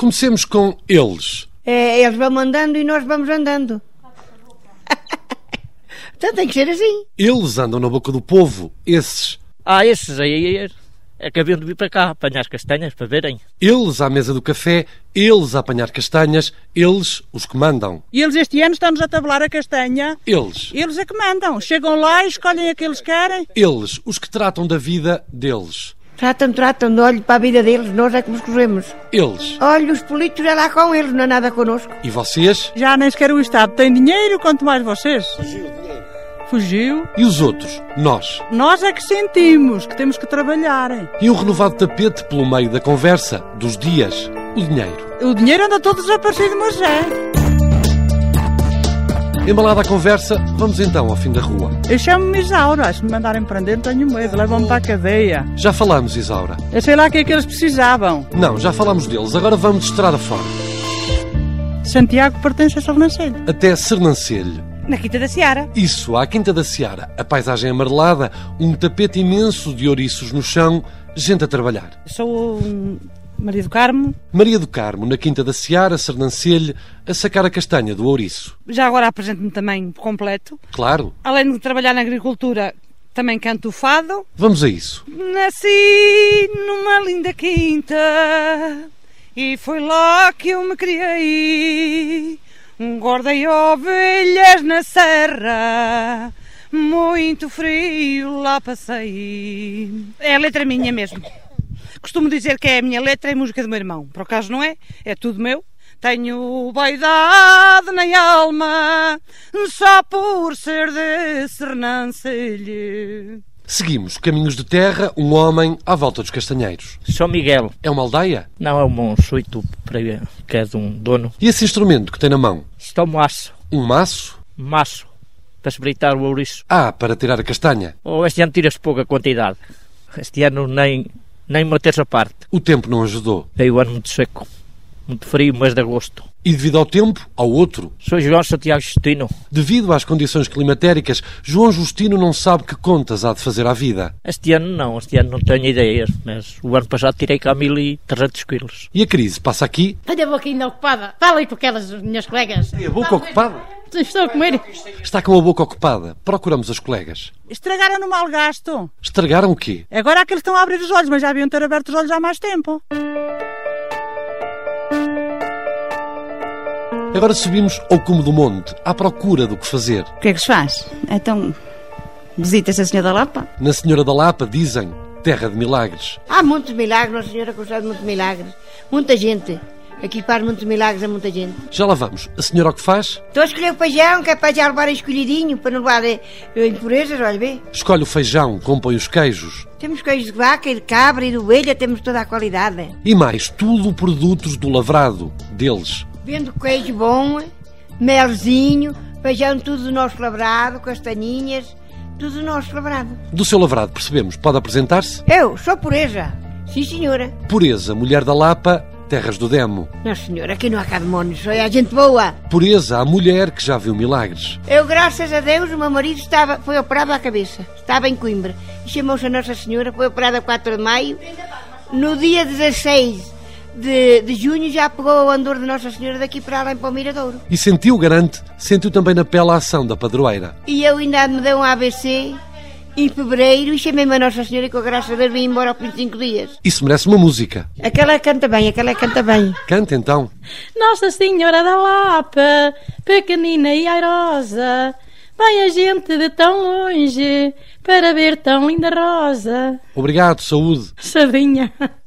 Comecemos com eles. Eles vão mandando e nós vamos andando. Então tem que ser assim. Eles andam na boca do povo, esses. Esses aí é que haviam de vir para cá, apanhar as castanhas, para verem. Eles à mesa do café, eles a apanhar castanhas, eles os que mandam. E eles este ano estão-nos a tabelar a castanha. Eles. Eles é que mandam. Chegam lá e escolhem a que eles querem. Eles, os que tratam da vida deles. Tratam de olho para a vida deles, nós é que nos corremos. Eles. Olha, os políticos é lá com eles, não é nada connosco. E vocês? Já nem sequer o Estado tem dinheiro, quanto mais vocês. Fugiu. E os outros? Nós. Nós é que sentimos que temos que trabalhar. E um renovado tapete pelo meio da conversa, dos dias, o dinheiro. O dinheiro anda todo desaparecido, mas é. Embalada a conversa, vamos então ao fim da rua. Eu chamo-me Isaura. Se me mandarem prender, não tenho medo. Levam-me para a cadeia. Já falámos, Isaura. Eu sei lá o que é que eles precisavam. Não, já falámos deles. Agora vamos de estrada fora. Santiago pertence a Sernancelho. Até Sernancelho. Na Quinta da Seara. Isso, à Quinta da Seara. A paisagem amarelada, um tapete imenso de ouriços no chão, gente a trabalhar. Sou Maria do Carmo. Maria do Carmo, na Quinta da Seara, Sernancelho, a sacar a castanha do ouriço. Já agora apresento-me também completo. Claro. Além de trabalhar na agricultura, também canto o fado. Vamos a isso. Nasci numa linda quinta e foi lá que eu me criei. Guardei ovelhas na serra, muito frio lá passei. É a letra minha mesmo. Costumo dizer que é a minha letra e música do meu irmão. Por acaso não é? É tudo meu. Tenho vaidade na alma, só por ser de Sernancelho. Seguimos caminhos de terra, um homem à volta dos castanheiros. São Miguel. É uma aldeia? Não, é um monsuito que é de um dono. E esse instrumento que tem na mão? Isto é um maço. Um maço? Maço. Para se breitar o ouriço. Para tirar a castanha. Este ano tira-se pouca quantidade. Este ano nem uma terça parte. O tempo não ajudou. Veio o ano muito seco. Muito frio, mês de agosto. E devido ao tempo, ao outro? Sou João Santiago Justino. Devido às condições climatéricas, João Justino não sabe que contas há de fazer à vida. Este ano não tenho ideias, mas o ano passado tirei cá 1.300 quilos. E a crise passa aqui? Tenho a boca ainda ocupada. Fala aí com aquelas minhas colegas. E a boca ocupada? Estou a comer. Está com a boca ocupada. Procuramos as colegas. Estragaram no mal gasto. Estragaram o quê? Agora é que eles estão a abrir os olhos, mas já haviam ter aberto os olhos há mais tempo. Agora subimos ao cume do monte, à procura do que fazer. O que é que se faz? Então, visita-se a Senhora da Lapa? Na Senhora da Lapa dizem terra de milagres. Há muitos milagres, Nossa Senhora concede muitos milagres. Muita gente. Aqui faz muitos milagres a muita gente. Já lá vamos. A senhora o que faz? Estou a escolher o feijão, que é para já levar escolhidinho, para não levar impurezas, olha bem. Escolhe o feijão, compõe os queijos. Temos queijos de vaca e de cabra e de ovelha, temos toda a qualidade. E mais, tudo produtos do lavrado, deles. Vendo queijo bom, melzinho, feijão tudo do nosso lavrado, castanhinhas, tudo do nosso lavrado. Do seu lavrado, percebemos. Pode apresentar-se? Eu sou Pureza. Sim, senhora. Pureza, mulher da Lapa, terras do Demo. Nossa senhora, aqui não há cá demónios, só é a gente boa. Pureza, a mulher que já viu milagres. Eu, graças a Deus, o meu marido foi operado à cabeça. Estava em Coimbra. E chamou-se a Nossa Senhora, foi operado a 4 de maio. No dia 16 de junho já pegou o andor de Nossa Senhora daqui para lá para o Miradouro. E sentiu, garante, sentiu também na pele a ação da padroeira. E eu ainda me dei um ABC em fevereiro e chamei-me a Nossa Senhora e com a graça de Deus vim embora ao fim de 5 dias. Isso merece uma música. Aquela canta bem, aquela canta bem. Canta então. Nossa Senhora da Lapa, pequenina e airosa, vai a gente de tão longe para ver tão linda rosa. Obrigado, saúde. Sardinha.